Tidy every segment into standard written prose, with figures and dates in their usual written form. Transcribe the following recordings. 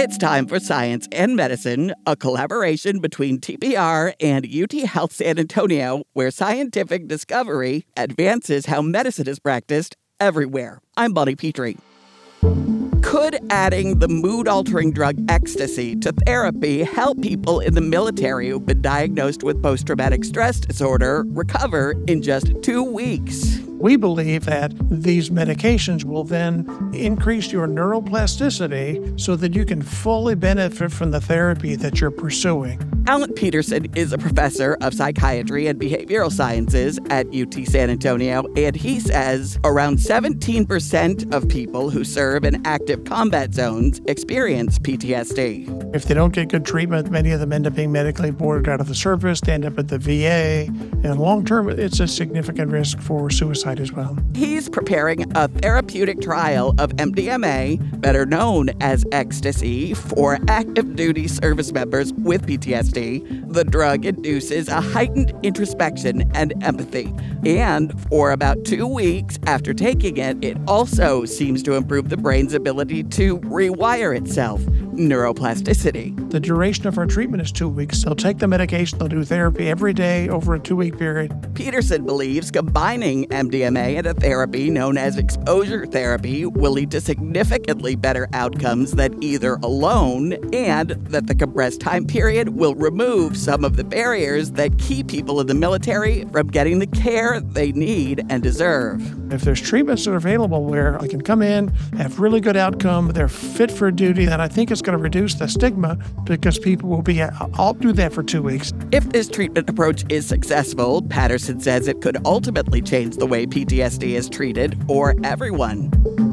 It's time for Science and Medicine, a collaboration between TPR and UT Health San Antonio, where scientific discovery advances how medicine is practiced everywhere. I'm Bonnie Petrie. Could adding the mood-altering drug ecstasy to therapy help people in the military who've been diagnosed with post-traumatic stress disorder recover in just 2 weeks? We believe that these medications will then increase your neuroplasticity so that you can fully benefit from the therapy that you're pursuing. Alan Peterson is a professor of psychiatry and behavioral sciences at UT San Antonio, and he says around 17% of people who serve in active combat zones experience PTSD. If they don't get good treatment, many of them end up being medically boarded out of the service, they end up at the VA, and long term, it's a significant risk for suicide as well. He's preparing a therapeutic trial of MDMA, better known as ecstasy, for active duty service members with PTSD. The drug induces a heightened introspection and empathy. And for about 2 weeks after taking it, it also seems to improve the brain's ability to rewire itself, neuroplasticity. The duration of our treatment is 2 weeks. They'll take the medication, they'll do therapy every day over a 2-week period. Peterson believes combining MDMA and a therapy known as exposure therapy will lead to significantly better outcomes than either alone, and that the compressed time period will remove some of the barriers that keep people in the military from getting the care they need and deserve. If there's treatments that are available where I can come in, have really good outcome, they're fit for duty, then I think it's going to reduce the stigma because people will be, I'll do that for 2 weeks. If this treatment approach is successful, Patterson says it could ultimately change the way PTSD is treated for everyone.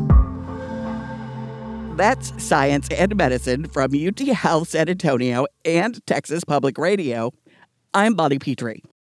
That's Science and Medicine from UT Health San Antonio and Texas Public Radio. I'm Bonnie Petrie.